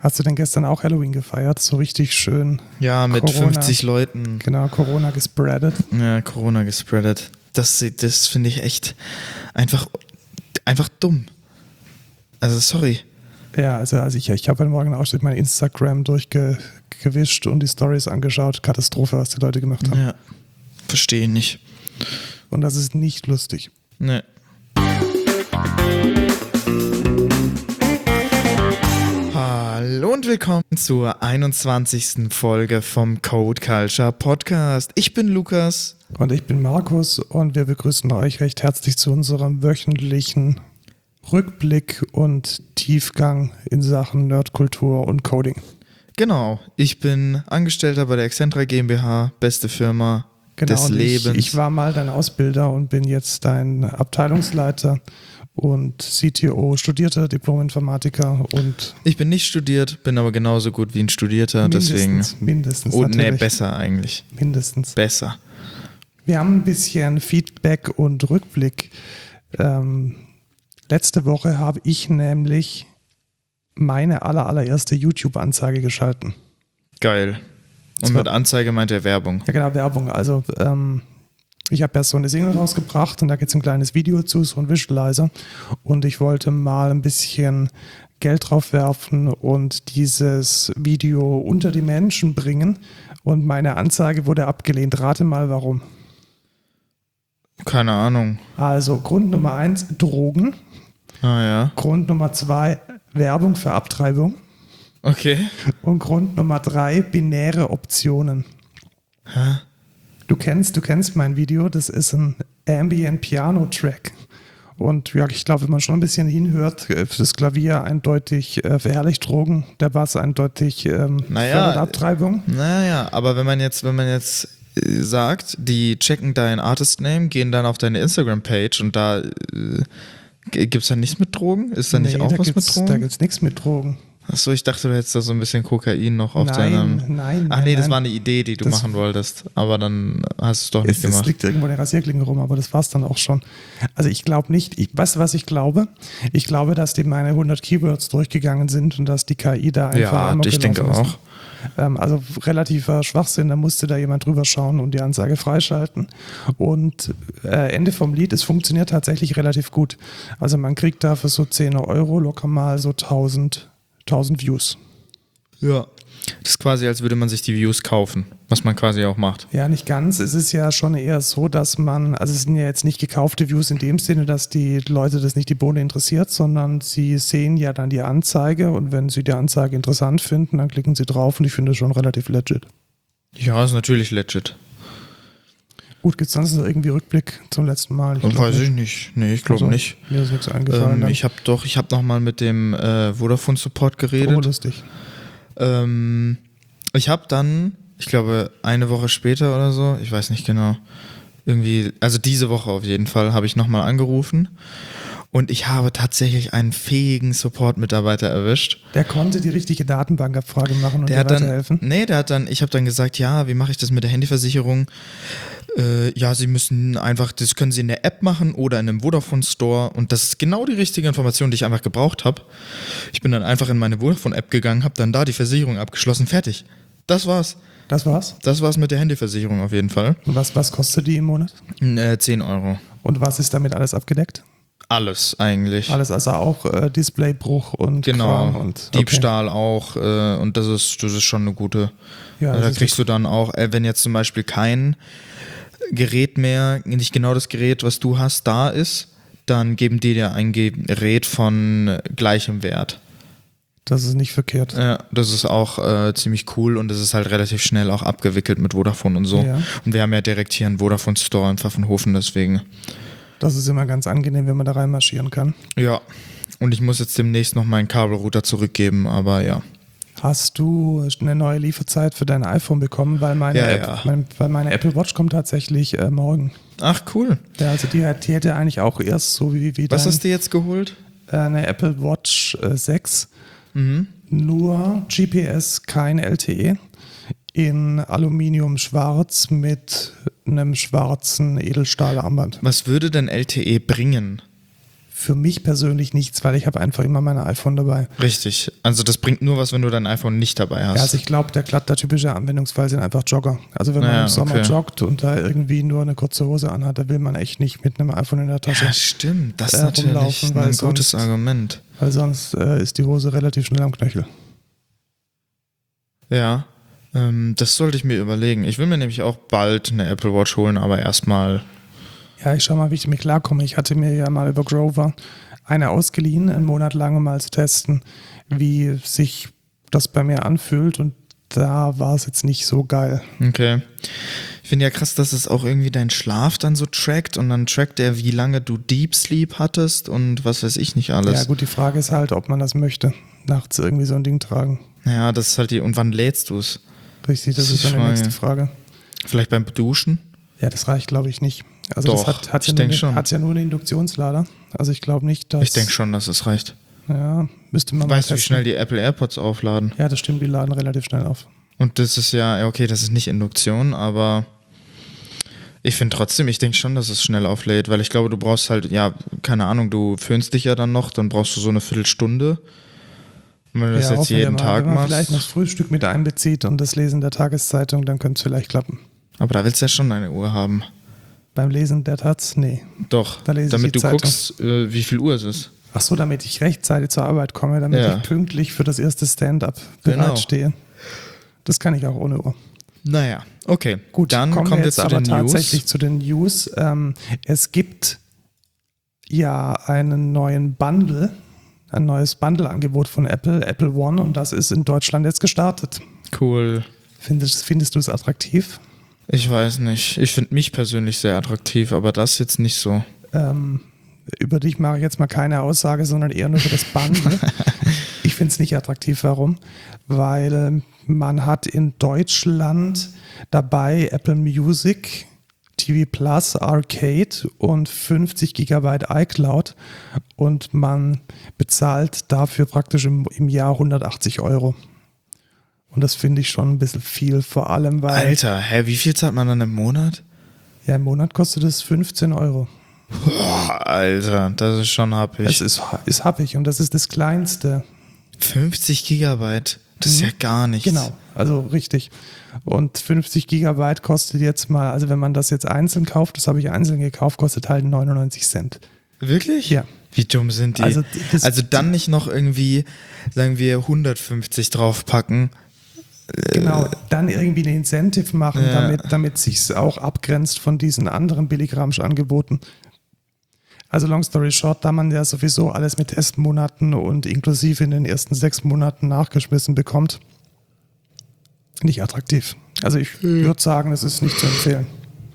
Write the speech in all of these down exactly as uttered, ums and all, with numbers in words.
Hast du denn gestern auch Halloween gefeiert? So richtig schön. Ja, mit Corona, fünfzig Leuten. Genau, Corona gespreadet. Ja, Corona gespreadet. Das, das finde ich echt einfach, einfach dumm. Also sorry. Ja, also, also ich, ich habe heute Morgen auch mein Instagram durchgewischt und die Stories angeschaut. Katastrophe, was die Leute gemacht haben. Ja, verstehe nicht. Und das ist nicht lustig. Nee. Hallo und willkommen zur einundzwanzigsten Folge vom Code Culture Podcast. Ich bin Lukas. Und ich bin Markus und wir begrüßen euch recht herzlich zu unserem wöchentlichen Rückblick und Tiefgang in Sachen Nerdkultur und Coding. Genau, ich bin Angestellter bei der Excentra GmbH, beste Firma genau, des Lebens. Ich, ich war mal dein Ausbilder und bin jetzt dein Abteilungsleiter und C T O, studierter Diplom-Informatiker und... Ich bin nicht studiert, bin aber genauso gut wie ein Studierter, mindestens, deswegen... Mindestens, oh, nee, natürlich. besser eigentlich. Mindestens. Besser. Wir haben ein bisschen Feedback und Rückblick. Ähm, letzte Woche habe ich nämlich meine aller, allererste YouTube-Anzeige geschalten. Geil. Und mit Anzeige meint er Werbung. Ja, genau, Werbung. Also ähm, ich habe ja so eine Single rausgebracht und da gibt es ein kleines Video zu, so ein Visualizer. Und ich wollte mal ein bisschen Geld drauf werfen und dieses Video unter die Menschen bringen. Und meine Anzeige wurde abgelehnt. Rate mal, warum. Keine Ahnung. Also Grund Nummer eins, Drogen. Ah ja. Grund Nummer zwei, Werbung für Abtreibung. Okay. Und Grund Nummer drei, binäre Optionen. Hä? Du kennst, du kennst mein Video, das ist ein Ambient Piano Track. Und ja, ich glaube, wenn man schon ein bisschen hinhört, das Klavier eindeutig äh, verherrlicht Drogen, der Bass eindeutig ähm, naja, fördert Abtreibung. Naja, aber wenn man jetzt, wenn man jetzt äh, sagt, die checken dein Artist-Name, gehen dann auf deine Instagram-Page und da äh, gibt es da nichts mit Drogen? Ist da nicht Nee, auch da was gibt's, mit Drogen? Da gibt es nichts mit Drogen. Achso, ich dachte, du hättest da so ein bisschen Kokain noch auf nein, deinem... Nein, Ach nein, nee, das nein. war eine Idee, die du Das machen wolltest, aber dann hast du es doch Es, nicht es gemacht. liegt irgendwo in der Rasierklinge rum, aber das war es dann auch schon. Also ich glaube nicht, ich, weißt du, was ich glaube? Ich glaube, dass die meine hundert Keywords durchgegangen sind und dass die K I da einfach Ja, amok ich denke gelaufen ist. auch. Ähm, also relativer Schwachsinn, da musste da jemand drüber schauen und die Anzeige freischalten. Und äh, Ende vom Lied, es funktioniert tatsächlich relativ gut. Also man kriegt da für so zehn Euro locker mal so tausend Views. Ja. Das ist quasi, als würde man sich die Views kaufen, was man quasi auch macht. Ja, nicht ganz. Es ist ja schon eher so, dass man, also es sind ja jetzt nicht gekaufte Views in dem Sinne, dass die Leute das nicht die Bohne interessiert, sondern sie sehen ja dann die Anzeige und wenn sie die Anzeige interessant finden, dann klicken sie drauf und ich finde das schon relativ legit. Ja, ist natürlich legit. Gut, gibt es sonst noch irgendwie Rückblick zum letzten Mal? Ich Weiß ich nicht. Nee, ich glaube also, nicht. Mir ist nichts eingefallen. Ähm, ich habe doch, ich habe nochmal mit dem äh, Vodafone Support geredet. Oh, lustig. Ähm, ich habe dann, ich glaube eine Woche später oder so, ich weiß nicht genau, irgendwie, also diese Woche auf jeden Fall, habe ich nochmal angerufen und ich habe tatsächlich einen fähigen Support-Mitarbeiter erwischt. Der konnte die richtige Datenbankabfrage machen und der dir hat dann, weiterhelfen? Nee, der hat dann, ich habe dann gesagt, ja, wie mache ich das mit der Handyversicherung? Äh, ja, Sie müssen einfach, das können Sie in der App machen oder in einem Vodafone Store und das ist genau die richtige Information, die ich einfach gebraucht habe. Ich bin dann einfach in meine Vodafone App gegangen, habe dann da die Versicherung abgeschlossen, fertig. Das war's. Das war's? Das war's mit der Handyversicherung auf jeden Fall. Und was, was kostet die im Monat? Äh, zehn Euro. Und was ist damit alles abgedeckt? Alles eigentlich. Alles, also auch äh, Displaybruch und Genau, Kram und Diebstahl auch äh, und das ist, das ist schon eine gute. Ja, da das kriegst du dann auch, äh, wenn jetzt zum Beispiel kein Gerät mehr, nicht genau das Gerät, was du hast, da ist, dann geben die dir ein Gerät von gleichem Wert. Das ist nicht verkehrt. Ja, das ist auch äh, ziemlich cool und das ist halt relativ schnell auch abgewickelt mit Vodafone und so. Ja. Und wir haben ja direkt hier einen Vodafone Store in Pfaffenhofen, deswegen. Das ist immer ganz angenehm, wenn man da reinmarschieren kann. Ja, und ich muss jetzt demnächst noch meinen Kabelrouter zurückgeben, aber ja. Hast du eine neue Lieferzeit für dein iPhone bekommen? Weil meine, Ja, App, ja. Mein, weil meine Apple Watch kommt tatsächlich äh, morgen. Ach, cool. Ja, also die, die hätte eigentlich auch erst so wie, wie Was dein, hast du jetzt geholt? äh, eine Apple Watch äh, sechs. Mhm. Nur G P S, kein L T E. In Aluminium schwarz mit einem schwarzen Edelstahlarmband. Was würde denn L T E bringen? für mich persönlich nichts, weil ich habe einfach immer mein iPhone dabei. Richtig. Also das bringt nur was, wenn du dein iPhone nicht dabei hast. Ja, also ich glaube, der glatte typische Anwendungsfall sind einfach Jogger. Also wenn man Naja, im Sommer okay. joggt und da irgendwie nur eine kurze Hose anhat, da will man echt nicht mit einem iPhone in der Tasche. Ja, stimmt. Das ist äh, natürlich rumlaufen, weil ein gutes sonst- Argument. Weil sonst äh, ist die Hose relativ schnell am Knöchel. Ja, ähm, das sollte ich mir überlegen. Ich will mir nämlich auch bald eine Apple Watch holen, aber erstmal. Ja, ich schau mal, wie ich damit klarkomme. Ich hatte mir ja mal über Grover eine ausgeliehen, einen Monat lang, um mal zu testen, wie sich das bei mir anfühlt. Und da war es jetzt nicht so geil. Okay. Ich finde ja krass, dass es auch irgendwie deinen Schlaf dann so trackt und dann trackt er, wie lange du Deep Sleep hattest und was weiß ich nicht alles. Ja gut, die Frage ist halt, ob man das möchte. Nachts irgendwie so ein Ding tragen. Ja, das ist halt die. Und wann lädst du es? Richtig, das Das ist ist dann die Frage. nächste Frage. Vielleicht beim Duschen? Ja, das reicht, glaube ich, nicht. Also Doch, das hat, hat, ich ja denk nur, schon. hat ja nur einen Induktionslader. Also ich glaube nicht, dass... Ich denke schon, dass es reicht. Ja, müsste man mal Weißt du, wie testen. schnell die Apple AirPods aufladen? Ja, das stimmt, die laden relativ schnell auf. Und das ist ja, ja, okay, das ist nicht Induktion, aber ich finde trotzdem, ich denke schon, dass es schnell auflädt, weil ich glaube, du brauchst halt, ja, keine Ahnung, du föhnst dich ja dann noch, dann brauchst du so eine Viertelstunde. Und wenn du das ja, jetzt hoffen wir jeden mal. Tag Wenn man vielleicht noch machst. das Frühstück mit einbezieht und das Lesen der Tageszeitung, dann könnte es vielleicht klappen. Aber da willst du ja schon eine Uhr haben. Beim Lesen der Taz? Nee. Doch, Da lese ich damit die du Zeitung. guckst, äh, wie viel Uhr es ist. Ach so, damit ich rechtzeitig zur Arbeit komme, damit Ja. ich pünktlich für das erste Stand-up Genau. bereitstehe. Das kann ich auch ohne Uhr. Naja, okay. Gut, dann kommen, wir jetzt zu aber den tatsächlich News. zu den News. Ähm, es gibt ja einen neuen Bundle, ein neues Bundle-Angebot von Apple, Apple One, und das ist in Deutschland jetzt gestartet. Cool. Findest, findest du es attraktiv? Ich weiß nicht. Ich finde mich persönlich sehr attraktiv, aber das jetzt nicht so. Ähm, über dich mache ich jetzt mal keine Aussage, sondern eher nur für das Bundle. Ich finde es nicht attraktiv. Warum? Weil man hat in Deutschland dabei Apple Music, T V Plus, Arcade und fünfzig Gigabyte iCloud und man bezahlt dafür praktisch im, im Jahr hundertachtzig Euro. Und das finde ich schon ein bisschen viel, vor allem weil Alter, hä, wie viel zahlt man dann im Monat? ja, im Monat kostet es fünfzehn Euro. Boah, Alter, das ist schon happig. Das ist, ist happig und das ist das Kleinste. fünfzig Gigabyte, das ist ja gar nichts. Genau, also richtig. Und fünfzig Gigabyte kostet jetzt mal, also wenn man das jetzt einzeln kauft, das habe ich einzeln gekauft, kostet halt neunundneunzig Cent. Wirklich? Ja. Wie dumm sind die? Also Also, das- dann nicht noch irgendwie, sagen wir, hundertfünfzig draufpacken. Genau, dann irgendwie ein Incentive machen, Ja. damit, damit sich es auch abgrenzt von diesen anderen Billigramsch-Angeboten. Also long story short, da man ja sowieso alles mit Testmonaten und inklusive in den ersten sechs Monaten nachgeschmissen bekommt, nicht attraktiv. Also ich würde sagen, es ist nicht zu empfehlen.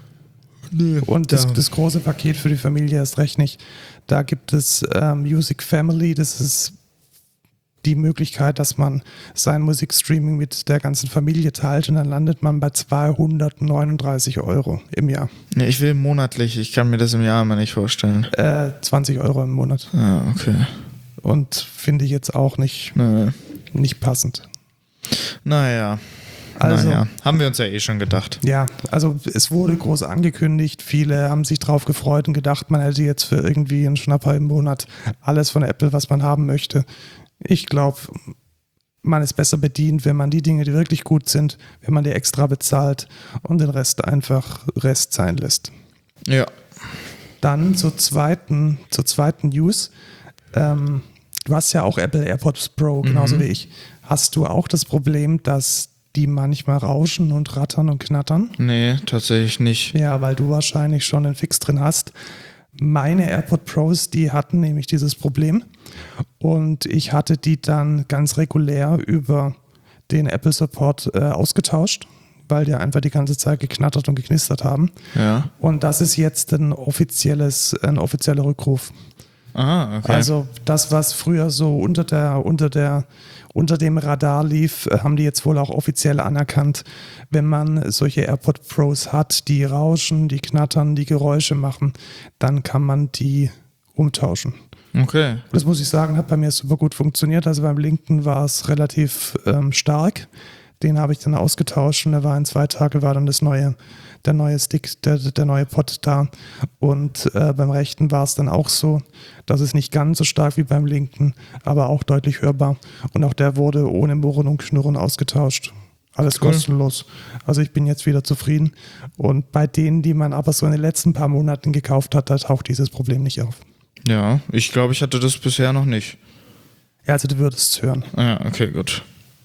Und das, da- das große Paket für die Familie erst recht nicht. Da gibt es ähm, Music Family, das ist die Möglichkeit, dass man sein Musikstreaming mit der ganzen Familie teilt und dann landet man bei zweihundertneununddreißig Euro im Jahr. Nee, ich will monatlich, ich kann mir das im Jahr mal nicht vorstellen. Äh, zwanzig Euro im Monat. Ah, okay. Und finde ich jetzt auch nicht, Nö. nicht passend. Naja. Also- naja. Haben wir uns ja eh schon gedacht. Ja, also es wurde groß angekündigt, viele haben sich drauf gefreut und gedacht, man hätte jetzt für irgendwie einen Schnapper im Monat alles von Apple, was man haben möchte. Ich glaube, man ist besser bedient, wenn man die Dinge, die wirklich gut sind, wenn man die extra bezahlt und den Rest einfach Rest sein lässt. Ja. Dann zur zweiten, zur zweiten News. Ähm, du hast ja auch Apple AirPods Pro, genauso Mhm. wie ich. Hast du auch das Problem, dass die manchmal rauschen und rattern und knattern? Nee, tatsächlich nicht. Ja, weil du wahrscheinlich schon einen Fix drin hast. Meine AirPod Pros, die hatten nämlich dieses Problem und ich hatte die dann ganz regulär über den Apple Support äh, ausgetauscht, weil die einfach die ganze Zeit geknattert und geknistert haben. Ja. Und das ist jetzt ein offizielles, ein offizieller Rückruf. Ah, okay. Also das, was früher so unter der, unter der, unter dem Radar lief, äh, haben die jetzt wohl auch offiziell anerkannt. Wenn man solche AirPod Pros hat, die rauschen, die knattern, die Geräusche machen, dann kann man die umtauschen. okay. Das muss ich sagen, hat bei mir super gut funktioniert. Also beim linken war es relativ ähm, stark. Den habe ich dann ausgetauscht und da war in zwei Tagen war dann das neue, der neue Stick, der, der neue Pod da. Und äh, beim rechten war es dann auch so, dass es nicht ganz so stark wie beim linken, aber auch deutlich hörbar. Und auch der wurde ohne Murren und Knurren ausgetauscht. Alles Cool. Kostenlos. Also ich bin jetzt wieder zufrieden. Und bei denen, die man aber so in den letzten paar Monaten gekauft hat, da taucht dieses Problem nicht auf. Ja, ich glaube, ich hatte das bisher noch nicht. Ja, also du würdest es hören. Ja, okay, gut.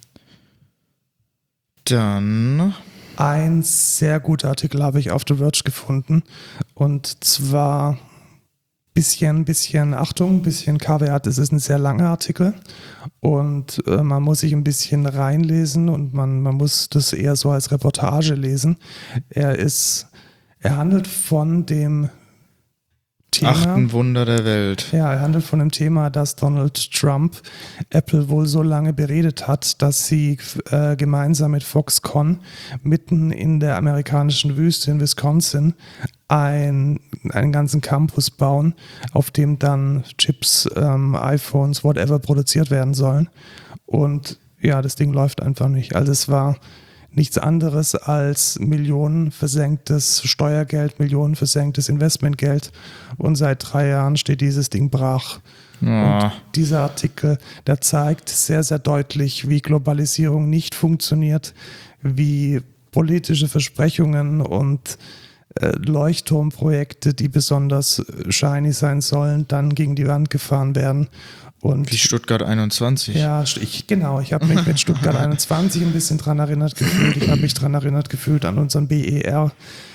Dann... Ein sehr guter Artikel habe ich auf The Verge gefunden. Und zwar bisschen, bisschen Achtung, bisschen Caveat, es ist ein sehr langer Artikel und äh, man muss sich ein bisschen reinlesen und man, man muss das eher so als Reportage lesen. Er ist, er handelt von dem Thema, Achten Wunder der Welt. Ja, er handelt von dem Thema, dass Donald Trump Apple wohl so lange beredet hat, dass sie äh, gemeinsam mit Foxconn mitten in der amerikanischen Wüste in Wisconsin ein, einen ganzen Campus bauen, auf dem dann Chips, ähm, iPhones, whatever produziert werden sollen. Und ja, das Ding läuft einfach nicht. Also es war nichts anderes als Millionen versenktes Steuergeld, Millionen versenktes Investmentgeld. Und seit drei Jahren steht dieses Ding brach. Ja. Und dieser Artikel, der zeigt sehr, sehr deutlich, wie Globalisierung nicht funktioniert, wie politische Versprechungen und äh, Leuchtturmprojekte, die besonders shiny sein sollen, dann gegen die Wand gefahren werden. Und Wie Stuttgart einundzwanzig. ja, ich, genau. Ich habe mich mit Stuttgart einundzwanzig ein bisschen dran erinnert gefühlt. Ich habe mich dran erinnert gefühlt an unseren B E R.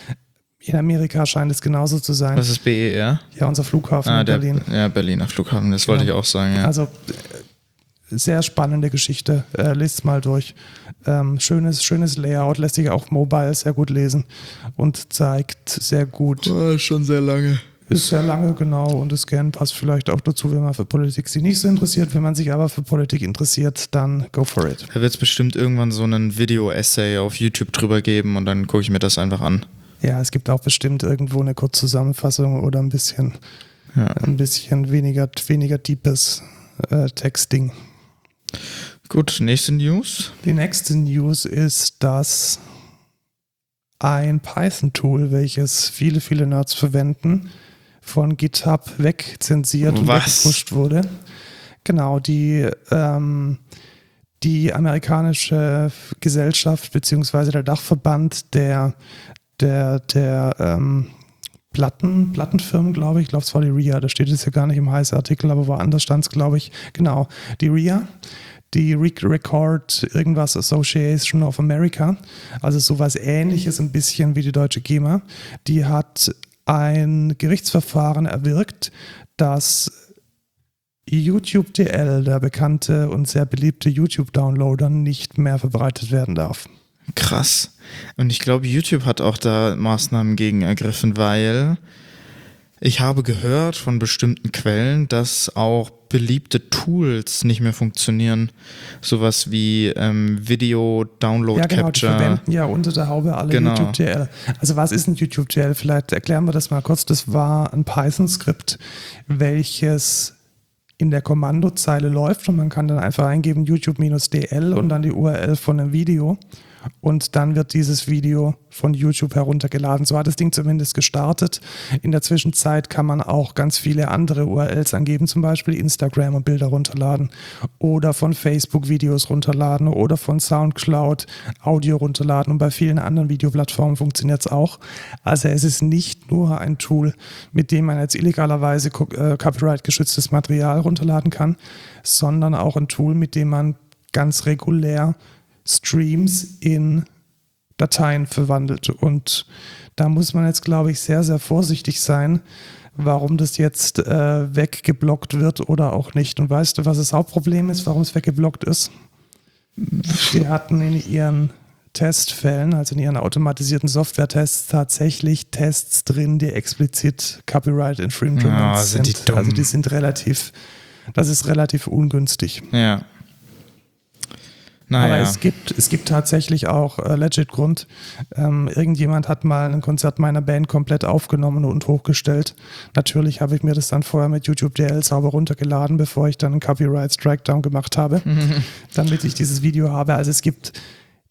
In Amerika scheint es genauso zu sein. Was ist B E R? Ja, unser Flughafen Ah, in der, Berlin. ja, Berliner Flughafen, das wollte Ja. ich auch sagen, ja. Also äh, sehr spannende Geschichte. Äh, lest mal durch. Ähm, schönes, schönes Layout, lässt sich auch mobile sehr gut lesen und zeigt sehr gut. Oh, schon sehr lange. Ist sehr lange, genau, und das Scan passt vielleicht auch dazu, wenn man für Politik sich nicht so interessiert. Wenn man sich aber für Politik interessiert, dann go for it. Da wird es bestimmt irgendwann so einen Video-Essay auf YouTube drüber geben und dann gucke ich mir das einfach an. Ja, es gibt auch bestimmt irgendwo eine Kurzzusammenfassung oder ein bisschen, Ja. ein bisschen weniger, weniger deepes äh, Texting. Gut, nächste News. Die nächste News ist, dass ein Python-Tool, welches viele, viele Nerds verwenden, von GitHub wegzensiert und Was? weggepusht wurde. Genau, die, ähm, die amerikanische Gesellschaft beziehungsweise der Dachverband der, der, der ähm, Platten, Plattenfirmen, glaube ich, ich glaube es war die R I A, da steht es ja gar nicht im heißen Artikel, aber woanders stand es, glaube ich. Genau, die R I A, die Record irgendwas Association of America, also sowas ähnliches ein bisschen wie die deutsche GEMA, die hat ein Gerichtsverfahren erwirkt, dass YouTube D L, der bekannte und sehr beliebte YouTube-Downloader, nicht mehr verbreitet werden darf. Krass. Und ich glaube, YouTube hat auch da Maßnahmen gegen ergriffen, weil ich habe gehört von bestimmten Quellen, dass auch beliebte Tools nicht mehr funktionieren. Sowas wie ähm, Video Download Ja, genau, die Capture. verwenden ja unter der Haube alle Genau. YouTube D L. Also was ist ein YouTube D L? Vielleicht erklären wir das mal kurz. Das war ein Python-Skript, welches in der Kommandozeile läuft und man kann dann einfach eingeben YouTube-D L und dann die U R L von einem Video und dann wird dieses Video von YouTube heruntergeladen. So hat das Ding zumindest gestartet. In der Zwischenzeit kann man auch ganz viele andere U R Ls angeben, zum Beispiel Instagram und Bilder runterladen oder von Facebook Videos runterladen oder von Soundcloud Audio runterladen und bei vielen anderen Videoplattformen funktioniert es auch. Also es ist nicht nur ein Tool, mit dem man jetzt illegalerweise äh, copyright-geschütztes Material runterladen kann, sondern auch ein Tool, mit dem man ganz regulär Streams in Dateien verwandelt. Und da muss man jetzt, glaube ich, sehr, sehr vorsichtig sein, warum das jetzt äh, weggeblockt wird oder auch nicht. Und weißt du, was das Hauptproblem ist, warum es weggeblockt ist? Die hatten in ihren Testfällen, also in ihren automatisierten Software-Tests, tatsächlich Tests drin, die explizit Copyright Infringements Ja, sind die sind. dumm. Also die sind relativ, das ist relativ ungünstig. Ja. Aber Naja. es gibt, es gibt tatsächlich auch äh, legit Grund. Ähm, irgendjemand hat mal ein Konzert meiner Band komplett aufgenommen und hochgestellt. Natürlich habe ich mir das dann vorher mit YouTube D L sauber runtergeladen, bevor ich dann einen Copyright Strikedown gemacht habe, damit ich dieses Video habe. Also es gibt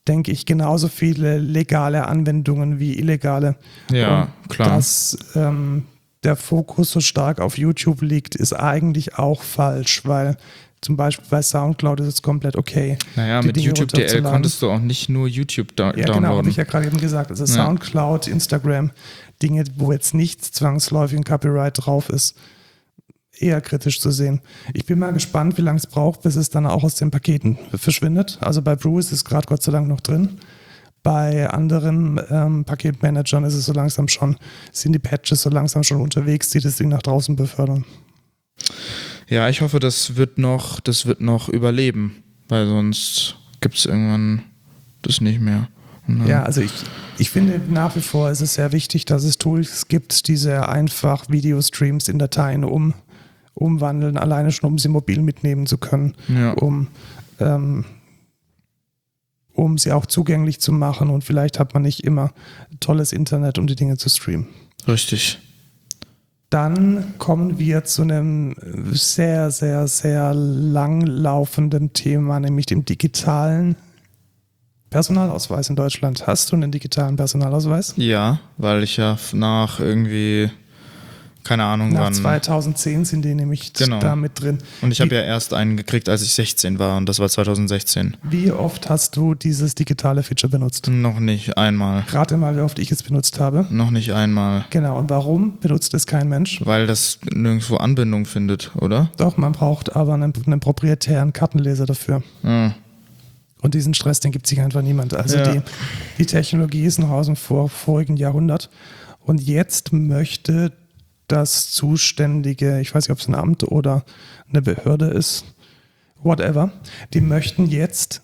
denke ich, genauso viele legale Anwendungen wie illegale. Ja, und klar. Dass ähm, der Fokus so stark auf YouTube liegt, ist eigentlich auch falsch, weil zum Beispiel bei Soundcloud ist es komplett okay. Naja, mit YouTube D L konntest du auch nicht nur YouTube da- ja, downloaden. Genau, habe ich ja gerade eben gesagt. Also Ja. Soundcloud, Instagram, Dinge, wo jetzt nicht zwangsläufig ein Copyright drauf ist, eher kritisch zu sehen. Ich bin mal gespannt, wie lange es braucht, bis es dann auch aus den Paketen verschwindet. Also bei Brew ist es gerade Gott sei Dank noch drin. Bei anderen ähm, Paketmanagern ist es so langsam schon, sind die Patches so langsam schon unterwegs, die das Ding nach draußen befördern. Ja, ich hoffe, das wird noch, das wird noch überleben, weil sonst gibt es irgendwann das nicht mehr. Und dann- Ja, also ich, ich finde nach wie vor ist es sehr wichtig, dass es Tools gibt, die sehr einfach Videostreams in Dateien um, umwandeln, alleine schon um sie mobil mitnehmen zu können, Ja. um, ähm, um sie auch zugänglich zu machen, und vielleicht hat man nicht immer tolles Internet, um die Dinge zu streamen. Richtig. Dann kommen wir zu einem sehr, sehr, sehr langlaufenden Thema, nämlich dem digitalen Personalausweis in Deutschland. Hast du einen digitalen Personalausweis? Ja, weil ich ja nach irgendwie, keine Ahnung Nach wann. zweitausendzehn sind die nämlich Genau. da mit drin. Und ich habe Wie- ja erst einen gekriegt, als ich sechzehn war, und das war zweitausendsechzehn. Wie oft hast du dieses digitale Feature benutzt? Noch nicht einmal. Rate mal, wie oft ich es benutzt habe. Noch nicht einmal. Genau, und warum benutzt es kein Mensch? Weil das nirgendwo Anbindung findet, oder? Doch, man braucht aber einen, einen proprietären Kartenleser dafür. Ah. Und diesen Stress, den gibt sich einfach niemand. Also Ja. die, die Technologie ist noch aus dem vor, vorigen Jahrhundert. Und jetzt möchte das zuständige, ich weiß nicht, ob es ein Amt oder eine Behörde ist, whatever, die möchten jetzt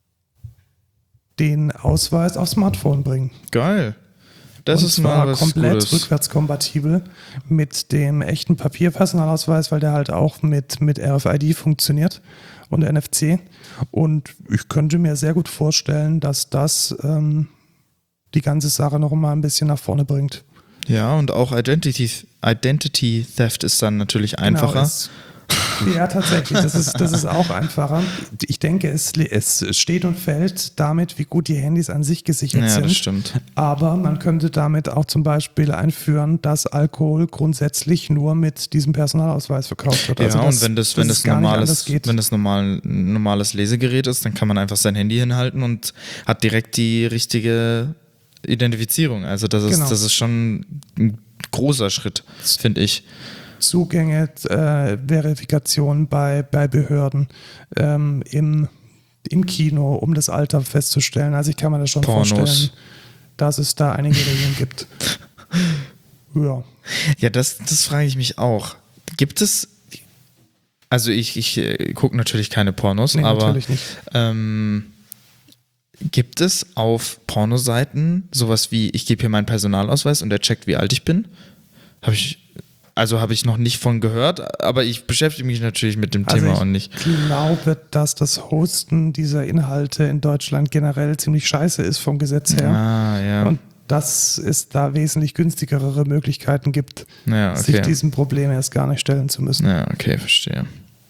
den Ausweis aufs Smartphone bringen. Geil. Das und ist zwar mal was komplett Gutes. rückwärtskompatibel mit dem echten Papierpersonalausweis, weil der halt auch mit, mit R F I D funktioniert und N F C. Und ich könnte mir sehr gut vorstellen, dass das ähm, die ganze Sache noch mal ein bisschen nach vorne bringt. Ja, und auch Identity, Identity Theft ist dann natürlich einfacher. Genau, es, ja, tatsächlich. Das ist, das ist auch einfacher. Ich denke, es, es steht und fällt damit, wie gut die Handys an sich gesichert Ja, sind. das stimmt. Aber man könnte damit auch zum Beispiel einführen, dass Alkohol grundsätzlich nur mit diesem Personalausweis verkauft wird. Ja, Also und wenn das, wenn dass das es gar nicht anders normales, geht. wenn das normal, ein normales Lesegerät ist, dann kann man einfach sein Handy hinhalten und hat direkt die richtige Identifizierung. Also das ist, Genau. das ist schon ein großer Schritt, finde ich. Zugänge, äh, Verifikation bei, bei Behörden, ähm, im, im Kino, um das Alter festzustellen. Also ich kann mir das schon Pornos. vorstellen, dass es da einige Regeln gibt. Ja. Ja, das, das frage ich mich auch. Gibt es, also ich, ich äh, gucke natürlich keine Pornos, Nee, aber natürlich nicht. ähm, gibt es auf Pornoseiten sowas wie, ich gebe hier meinen Personalausweis und der checkt, wie alt ich bin? Habe ich, also habe ich noch nicht von gehört, aber ich beschäftige mich natürlich mit dem Also Thema ich auch nicht. glaube, dass das Hosten dieser Inhalte in Deutschland generell ziemlich scheiße ist vom Gesetz her. Ah, ja. Und dass es da wesentlich günstigere Möglichkeiten gibt, Ja, sich okay. diesem Problem erst gar nicht stellen zu müssen. Ja, okay, verstehe.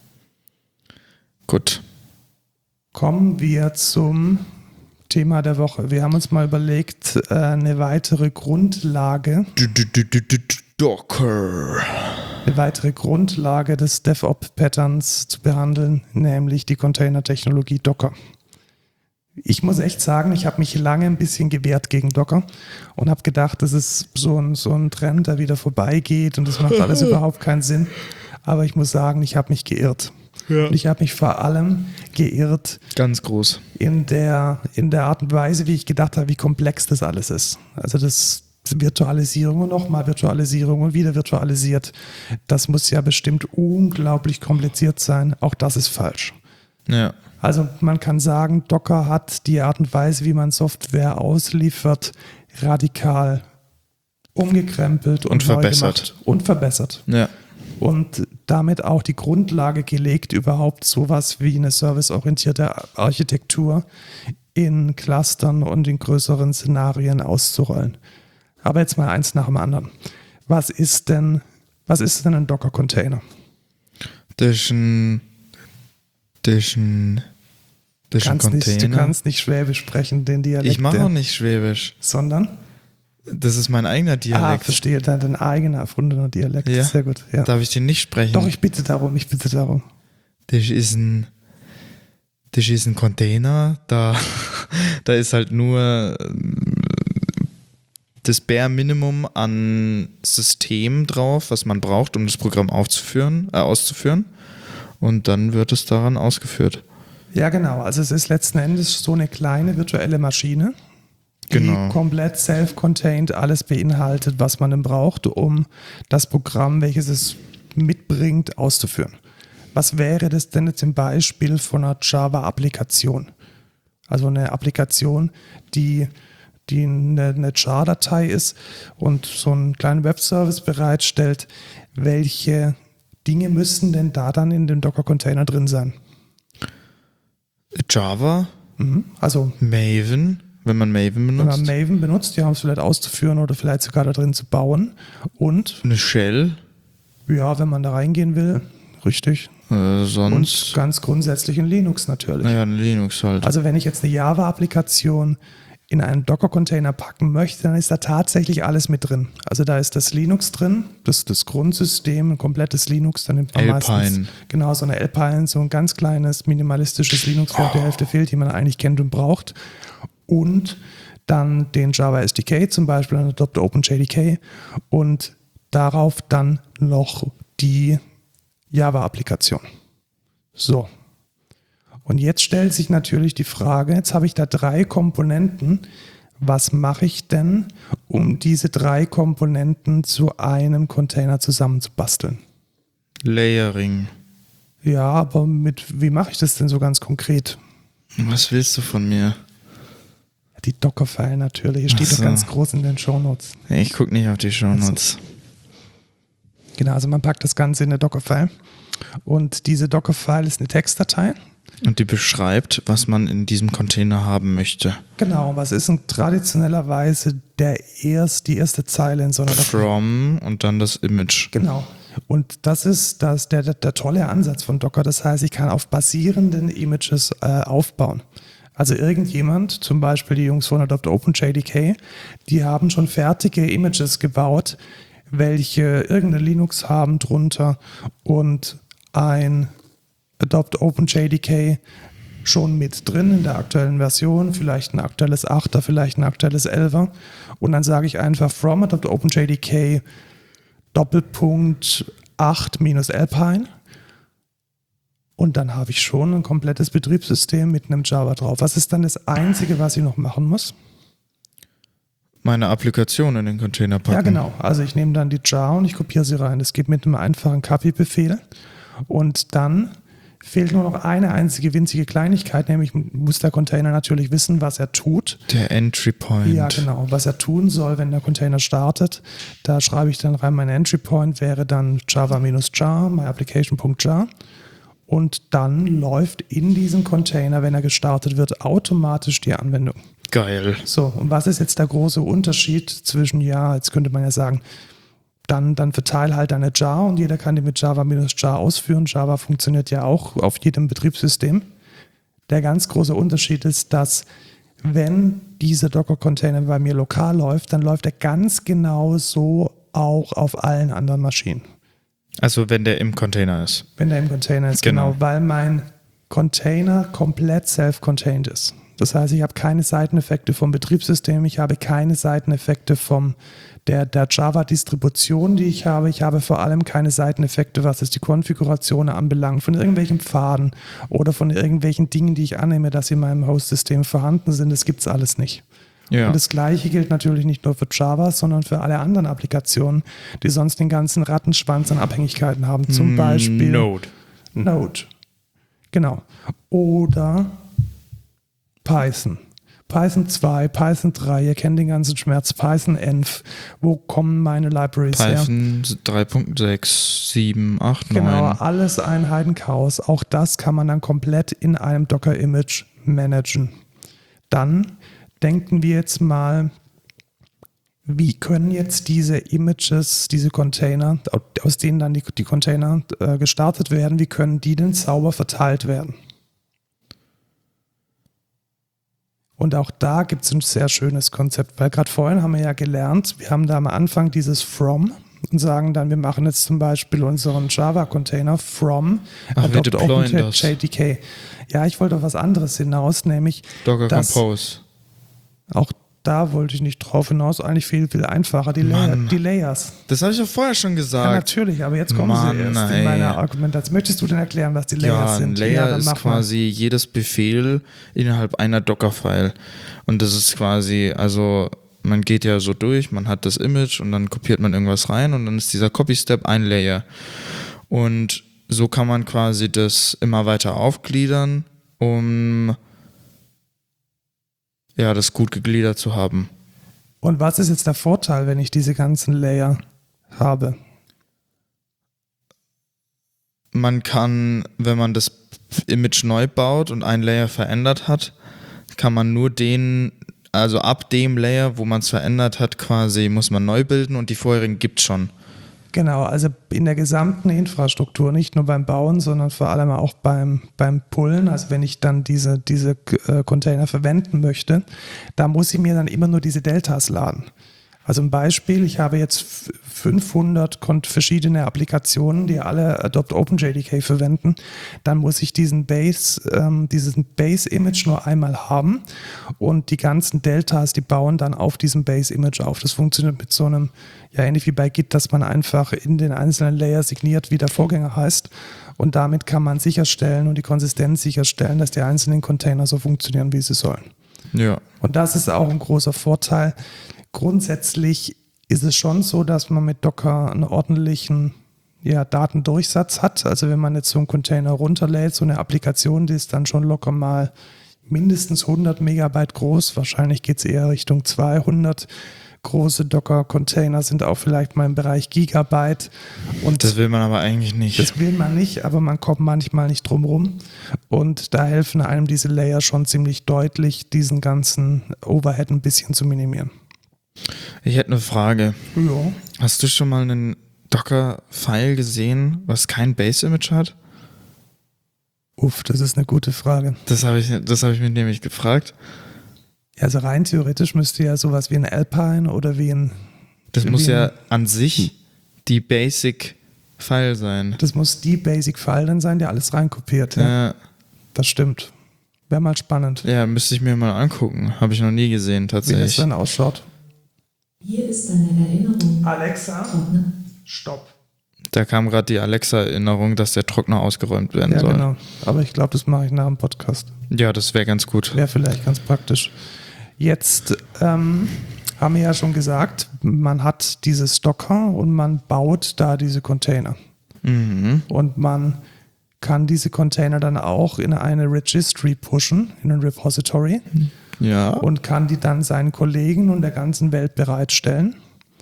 Gut. Kommen wir zum Thema der Woche. Wir haben uns mal überlegt, äh, eine weitere Grundlage, Du- du- du- du- du- du- Docker. eine weitere Grundlage des DevOps-Patterns zu behandeln, nämlich die Container-Technologie Docker. Ich muss echt sagen, ich habe mich lange ein bisschen gewehrt gegen Docker und habe gedacht, das ist so ein, so ein Trend, der wieder vorbeigeht und das macht alles überhaupt keinen Sinn. Aber ich muss sagen, ich habe mich geirrt. Ja. Und ich habe mich vor allem geirrt Ganz groß. in der, in der Art und Weise, wie ich gedacht habe, wie komplex das alles ist. Also das Virtualisierung und nochmal Virtualisierung und wieder virtualisiert. Das muss ja bestimmt unglaublich kompliziert sein. Auch das ist falsch. Ja. Also man kann sagen, Docker hat die Art und Weise, wie man Software ausliefert, radikal umgekrempelt und, Und neu verbessert. gemacht und verbessert. Ja. Und damit auch die Grundlage gelegt, überhaupt sowas wie eine serviceorientierte Architektur in Clustern und in größeren Szenarien auszurollen. Aber jetzt mal eins nach dem anderen. Was ist denn, was ist denn ein Docker-Container? Das ist ein, das ist ein, Du Das ist ein kannst, nicht, du Container. kannst nicht Schwäbisch sprechen, den Dialekt. Ich mache der- auch nicht Schwäbisch. Sondern? Das ist mein eigener Ah, Dialekt. verstehe, dein, dein eigener erfundener Dialekt. Ja. Sehr gut. Ja. Darf ich den nicht sprechen? Doch, ich bitte darum, ich bitte darum. Das ist ein, das ist ein Container, da, da ist halt nur ähm, das Bare Minimum an System drauf, was man braucht, um das Programm aufzuführen, äh, auszuführen. Und dann wird es daran ausgeführt. Ja, genau. Also es ist letzten Endes so eine kleine virtuelle Maschine, die Genau. komplett self-contained alles beinhaltet, was man denn braucht, um das Programm, welches es mitbringt, auszuführen. Was wäre das denn jetzt im Beispiel von einer Java-Applikation? Also eine Applikation, die, die eine, eine Jar-Datei ist und so einen kleinen Webservice bereitstellt. Welche Dinge müssen denn da dann in dem Docker-Container drin sein? Java, Mhm. Also Maven, wenn man Maven wenn man benutzt, Maven benutzt, ja, um es vielleicht auszuführen oder vielleicht sogar da drin zu bauen. Und eine Shell, ja, wenn man da reingehen will, richtig. äh, Und sonst, ganz grundsätzlich in Linux natürlich. naja, ein Linux halt. Also wenn ich jetzt eine Java-Applikation in einen Docker-Container packen möchte, dann ist da tatsächlich alles mit drin. Also da ist das Linux drin, das, das Grundsystem, ein komplettes Linux, dann nimmt man Alpine. meistens genau so eine Alpine, so ein ganz kleines, minimalistisches Linux, wo die Hälfte fehlt, die man eigentlich kennt und braucht. Und dann den Java S D K zum Beispiel, ein Adopt OpenJDK und darauf dann noch die Java-Applikation. So. Und jetzt stellt sich natürlich die Frage, jetzt habe ich da drei Komponenten. Was mache ich denn, um diese drei Komponenten zu einem Container zusammenzubasteln? Layering. Ja, aber mit, wie mache ich das denn so ganz konkret? Was willst du von mir? Die Dockerfile natürlich, hier steht Ach doch so. ganz groß in den Shownotes. Ich gucke nicht auf die Shownotes. Genau, also man packt das Ganze in eine Dockerfile. Und diese Dockerfile ist eine Textdatei. Und die beschreibt, was man in diesem Container haben möchte. Genau, was ist denn traditionellerweise der erst, die erste Zeile in so einer Dockerfile? From und dann das Image. Genau. Und das ist das, der, der, der tolle Ansatz von Docker. Das heißt, ich kann auf basierenden Images äh, aufbauen. Also irgendjemand, zum Beispiel die Jungs von Adopt OpenJDK, die haben schon fertige Images gebaut, welche irgendeine Linux haben drunter und ein Adopt OpenJDK schon mit drin in der aktuellen Version, vielleicht ein aktuelles achter, vielleicht ein aktuelles elfer. Und dann sage ich einfach from Adopt OpenJDK Doppelpunkt acht minus Alpine. Und dann habe ich schon ein komplettes Betriebssystem mit einem Java drauf. Was ist dann das Einzige, was ich noch machen muss? Meine Applikation in den Container packen. Ja, genau. Also ich nehme dann die Jar und ich kopiere sie rein. Das geht mit einem einfachen Copy-Befehl. Und dann fehlt nur noch eine einzige winzige Kleinigkeit, nämlich muss der Container natürlich wissen, was er tut. Der Entry Point. Ja, genau. Was er tun soll, wenn der Container startet. Da schreibe ich dann rein, mein Entry Point wäre dann java-jar, myapplication.jar. Und dann läuft in diesem Container, wenn er gestartet wird, automatisch die Anwendung. Geil. So, und was ist jetzt der große Unterschied zwischen, ja, jetzt könnte man ja sagen, dann, dann verteile halt eine Jar und jeder kann die mit Java-Jar ausführen. Java funktioniert ja auch auf jedem Betriebssystem. Der ganz große Unterschied ist, dass wenn dieser Docker-Container bei mir lokal läuft, dann läuft er ganz genau so auch auf allen anderen Maschinen. Also wenn der im Container ist. Wenn der im Container ist, genau, Genau. weil mein Container komplett self-contained ist. Das heißt, ich habe keine Seiteneffekte vom Betriebssystem, ich habe keine Seiteneffekte vom der, der Java-Distribution, die ich habe. Ich habe vor allem keine Seiteneffekte, was es die Konfiguration anbelangt, von irgendwelchen Pfaden oder von irgendwelchen Dingen, die ich annehme, dass in meinem Host-System vorhanden sind. Das gibt es alles nicht. Ja. Und das Gleiche gilt natürlich nicht nur für Java, sondern für alle anderen Applikationen, die sonst den ganzen Rattenschwanz an Abhängigkeiten haben. Zum Beispiel Node. Node. Genau. Oder Python. Python zwei, Python drei, ihr kennt den ganzen Schmerz, Python elf. Wo kommen meine Libraries her? Python drei Punkt sechs, sieben, acht, neun. Genau, alles ein Heidenchaos. Auch das kann man dann komplett in einem Docker-Image managen. Dann denken wir jetzt mal, wie können jetzt diese Images, diese Container, aus denen dann die, die Container äh, gestartet werden, wie können die denn sauber verteilt werden? Und auch da gibt es ein sehr schönes Konzept, weil gerade vorhin haben wir ja gelernt, wir haben da am Anfang dieses From und sagen dann, wir machen jetzt zum Beispiel unseren Java-Container from Ach, wir deployen das. J D K. Ja, ich wollte auf was anderes hinaus, nämlich Docker dass Compose. Auch da wollte ich nicht drauf hinaus, eigentlich viel, viel einfacher, die, Layer, die Layers. Das habe ich doch vorher schon gesagt. Ja, natürlich, aber jetzt kommen Mann, sie erst ey. in meiner Argumentation. Möchtest du denn erklären, was die Layers Ja, sind? ein Layer dann ist mach mal. quasi jedes Befehl innerhalb einer Docker-File. Und das ist quasi, also man geht ja so durch, man hat das Image und dann kopiert man irgendwas rein und dann ist dieser Copy-Step ein Layer. Und so kann man quasi das immer weiter aufgliedern, um ja, das gut gegliedert zu haben. Und was ist jetzt der Vorteil, wenn ich diese ganzen Layer habe? Man kann, wenn man das Image neu baut und ein Layer verändert hat, kann man nur den, also ab dem Layer, wo man es verändert hat, quasi muss man neu bilden und die vorherigen gibt es schon. Genau, also in der gesamten Infrastruktur, nicht nur beim Bauen, sondern vor allem auch beim, beim Pullen, also wenn ich dann diese, diese äh, Container verwenden möchte, da muss ich mir dann immer nur diese Deltas laden. Also ein Beispiel, ich habe jetzt fünfhundert verschiedene Applikationen, die alle Adopt OpenJDK verwenden. Dann muss ich diesen Base, ähm, dieses Base-Image nur einmal haben und die ganzen Deltas, die bauen dann auf diesem Base-Image auf. Das funktioniert mit so einem, ja ähnlich wie bei Git, dass man einfach in den einzelnen Layer signiert, wie der Vorgänger heißt. Und damit kann man sicherstellen und die Konsistenz sicherstellen, dass die einzelnen Container so funktionieren, wie sie sollen. Ja. Und das ist auch ein großer Vorteil. Grundsätzlich ist es schon so, dass man mit Docker einen ordentlichen ja, Datendurchsatz hat. Also wenn man jetzt so einen Container runterlädt, so eine Applikation, die ist dann schon locker mal mindestens hundert Megabyte groß. Wahrscheinlich geht es eher Richtung zweihundert. Große Docker-Container sind auch vielleicht mal im Bereich Gigabyte. Und das will man aber eigentlich nicht. Das will man nicht, aber man kommt manchmal nicht drum rum. Und da helfen einem diese Layer schon ziemlich deutlich, diesen ganzen Overhead ein bisschen zu minimieren. Ich hätte eine Frage. Ja. Hast du schon mal einen Docker-File gesehen, was kein Base-Image hat? Uff, das ist eine gute Frage. Das habe ich, das habe ich mir nämlich gefragt. Also rein theoretisch müsste ja sowas wie ein Alpine oder wie ein... Das wie muss ein, ja an sich die Basic-File sein. Das muss die Basic-File dann sein, die alles reinkopiert. Ja. Ja. Das stimmt. Wäre mal spannend. Ja, müsste ich mir mal angucken. Habe ich noch nie gesehen, tatsächlich. Wie das dann ausschaut. Hier ist deine Erinnerung. Alexa, Trockner. stopp. Da kam gerade die Alexa-Erinnerung, dass der Trockner ausgeräumt werden Ja, soll. genau. Aber ich glaube, das mache ich nach dem Podcast. Ja, das wäre ganz gut. Wäre vielleicht ganz praktisch. Jetzt ähm, haben wir ja schon gesagt, man hat dieses Docker und man baut da diese Container. Mhm. Und man kann diese Container dann auch in eine Registry pushen, in ein Repository. Ja. Und kann die dann seinen Kollegen und der ganzen Welt bereitstellen.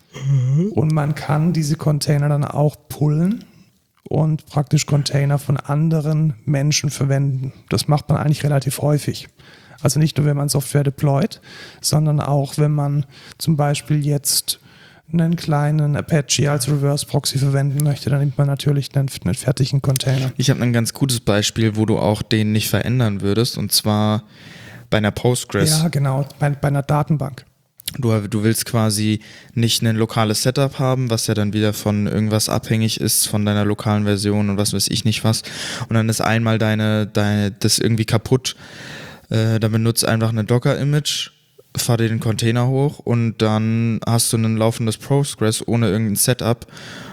Und man kann diese Container dann auch pullen und praktisch Container von anderen Menschen verwenden. Das macht man eigentlich relativ häufig. Also nicht nur, wenn man Software deployt, sondern auch, wenn man zum Beispiel jetzt einen kleinen Apache als Reverse Proxy verwenden möchte, dann nimmt man natürlich einen, einen fertigen Container. Ich habe ein ganz gutes Beispiel, wo du auch den nicht verändern würdest, und zwar bei einer Postgres. Ja, genau, bei, bei einer Datenbank. Du, du willst quasi nicht ein lokales Setup haben, was ja dann wieder von irgendwas abhängig ist, von deiner lokalen Version und was weiß ich nicht was. Und dann ist einmal deine, deine das irgendwie kaputt. Äh, dann benutzt einfach ein Docker-Image, fahr dir den Container hoch und dann hast du ein laufendes Postgres ohne irgendein Setup.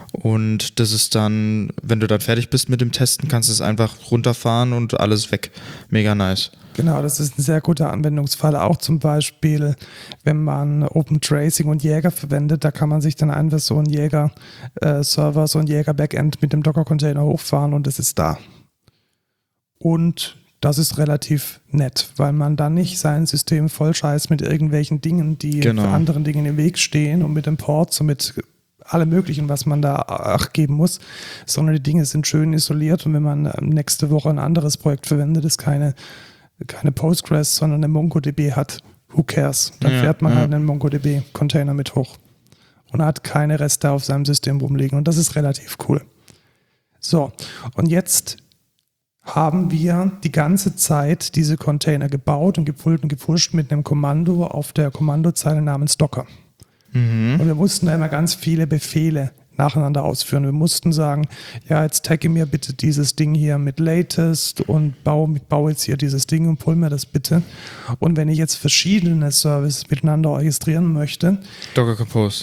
Und das ist dann, wenn du dann fertig bist mit dem Testen, kannst du es einfach runterfahren und alles weg. Mega nice. Genau, das ist ein sehr guter Anwendungsfall. Auch zum Beispiel, wenn man Open Tracing und Jäger verwendet, da kann man sich dann einfach so einen Jäger-Server, so ein Jäger-Backend mit dem Docker-Container hochfahren und es ist da. Und das ist relativ nett, weil man dann nicht sein System vollscheißt mit irgendwelchen Dingen, die Genau. für anderen Dingen im Weg stehen und mit dem Ports und mit allem Möglichen, was man da Acht geben muss, sondern die Dinge sind schön isoliert und wenn man nächste Woche ein anderes Projekt verwendet, das keine keine Postgres, sondern eine MongoDB hat, who cares? Dann Ja, fährt man ja. halt einen MongoDB-Container mit hoch und hat keine Reste auf seinem System rumliegen und das ist relativ cool. So, und jetzt haben wir die ganze Zeit diese Container gebaut und gepult und gepusht mit einem Kommando auf der Kommandozeile namens Docker. Mhm. Und wir mussten da immer ganz viele Befehle nacheinander ausführen. Wir mussten sagen, ja, jetzt tagge mir bitte dieses Ding hier mit Latest und baue, baue jetzt hier dieses Ding und pull mir das bitte. Und wenn ich jetzt verschiedene Services miteinander orchestrieren möchte, Docker Compose.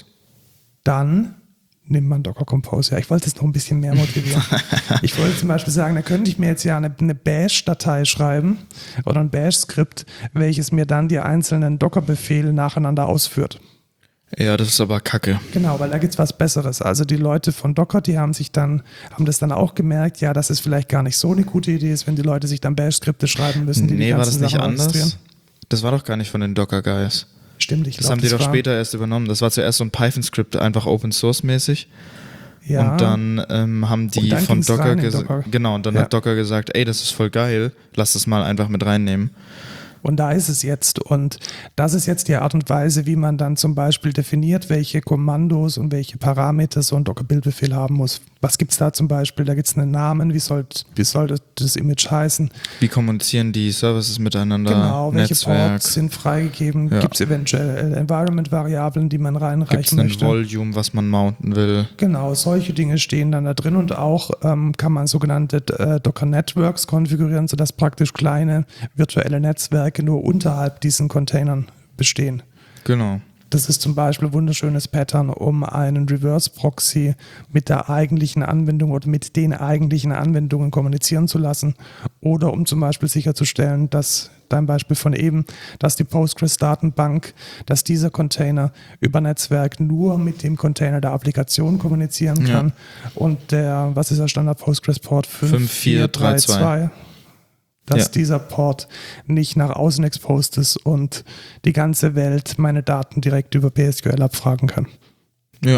Dann nimmt man Docker Compose. Ja, ich wollte es noch ein bisschen mehr motivieren. Ich wollte zum Beispiel sagen, da könnte ich mir jetzt ja eine, eine Bash-Datei schreiben oder ein Bash-Skript, welches mir dann die einzelnen Docker-Befehle nacheinander ausführt. Ja, das ist aber kacke. Genau, weil da gibt es was Besseres. Also die Leute von Docker, die haben sich dann, haben das dann auch gemerkt, ja, dass es vielleicht gar nicht so eine gute Idee ist, wenn die Leute sich dann Bash-Skripte schreiben müssen, die nee, die ganzen war das nicht Sachen anders? orchestrieren. Das war doch gar nicht von den Docker-Guys. Stimmt, ich Das glaube, haben die das doch war, später erst übernommen. Das war zuerst so ein Python-Skript, einfach Open-Source-mäßig. ja, Und dann ähm, haben die Und dann von ging's Docker rein in gesagt, Docker. genau, und dann Ja. hat Docker gesagt, ey, das ist voll geil, lass das mal einfach mit reinnehmen. Und da ist es jetzt. Und das ist jetzt die Art und Weise, wie man dann zum Beispiel definiert, welche Kommandos und welche Parameter so ein Docker-Bildbefehl haben muss. Was gibt es da zum Beispiel? Da gibt es einen Namen, wie soll, wie soll das, das Image heißen? Wie kommunizieren die Services miteinander? Genau, welche Netzwerk? Ports sind freigegeben? Ja. Gibt es eventuell Environment-Variablen, die man Gibt es reinreichen ein möchte? Volume, was man mounten will? Genau, solche Dinge stehen dann da drin und auch ähm, kann man sogenannte äh, Docker-Networks konfigurieren, sodass praktisch kleine virtuelle Netzwerke nur unterhalb diesen Containern bestehen. Genau. Das ist zum Beispiel ein wunderschönes Pattern, um einen Reverse-Proxy mit der eigentlichen Anwendung oder mit den eigentlichen Anwendungen kommunizieren zu lassen oder um zum Beispiel sicherzustellen, dass dein Beispiel von eben, dass die Postgres-Datenbank, dass dieser Container über Netzwerk nur mit dem Container der Applikation kommunizieren kann Ja. und der, was ist der Standard Postgres-Port? fünf vier drei zwei. Dass Ja. dieser Port nicht nach außen exposed ist und die ganze Welt meine Daten direkt über P S Q L abfragen kann. Ja,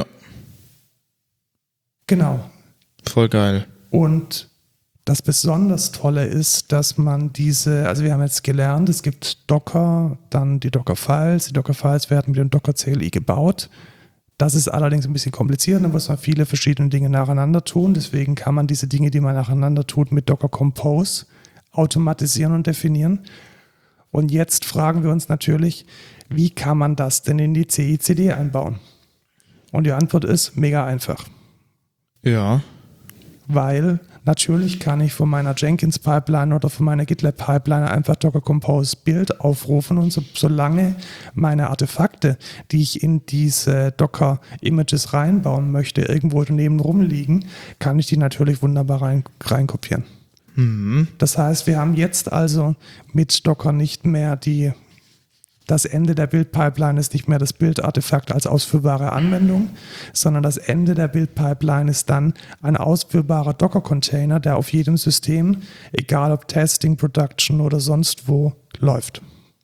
Genau. voll geil. Und das besonders Tolle ist, dass man diese, also wir haben jetzt gelernt, es gibt Docker, dann die Docker-Files. Die Docker-Files werden mit dem Docker-C L I gebaut. Das ist allerdings ein bisschen kompliziert, da muss man viele verschiedene Dinge nacheinander tun. Deswegen kann man diese Dinge, die man nacheinander tut, mit Docker Compose automatisieren und definieren. Und jetzt fragen wir uns natürlich, wie kann man das denn in die C I C D einbauen? Und die Antwort ist mega einfach. Ja. Weil natürlich kann ich von meiner Jenkins-Pipeline oder von meiner GitLab-Pipeline einfach Docker Compose Build aufrufen und so, solange meine Artefakte, die ich in diese Docker-Images reinbauen möchte, irgendwo daneben rumliegen, kann ich die natürlich wunderbar rein, reinkopieren. Mhm. Das heißt, wir haben jetzt also mit Docker nicht mehr die, das Ende der Build-Pipeline ist nicht mehr das Build-Artefakt als ausführbare Anwendung, sondern das Ende der Build-Pipeline ist dann ein ausführbarer Docker-Container, der auf jedem System, egal ob Testing, Production oder sonst wo, läuft.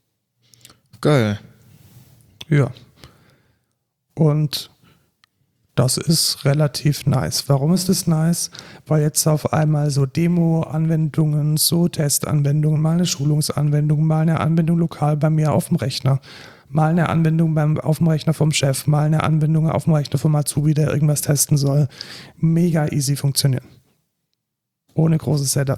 Geil. Ja. Und das ist relativ nice. Warum ist das nice? Weil jetzt auf einmal so Demo-Anwendungen, so Testanwendungen, mal eine Schulungsanwendung, mal eine Anwendung lokal bei mir auf dem Rechner, mal eine Anwendung beim, auf dem Rechner vom Chef, mal eine Anwendung auf dem Rechner vom Azubi, der irgendwas testen soll, mega easy funktionieren. Ohne großes Setup.